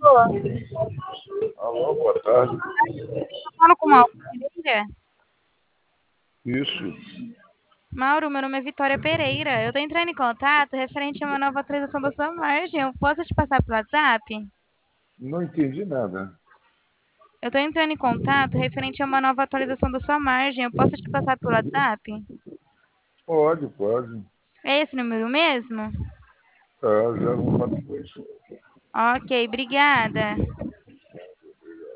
Alô, boa tarde. Falando com o Mauro Pereira? Isso. Mauro, meu nome é Vitória Pereira. Eu tô entrando em contato referente a uma nova atualização da sua margem. Eu posso te passar pelo WhatsApp? Não entendi nada. Eu tô entrando em contato referente a uma nova atualização da sua margem. Eu posso te passar pelo WhatsApp? Pode, pode. É esse número mesmo? Tá, 014. Ok, obrigada.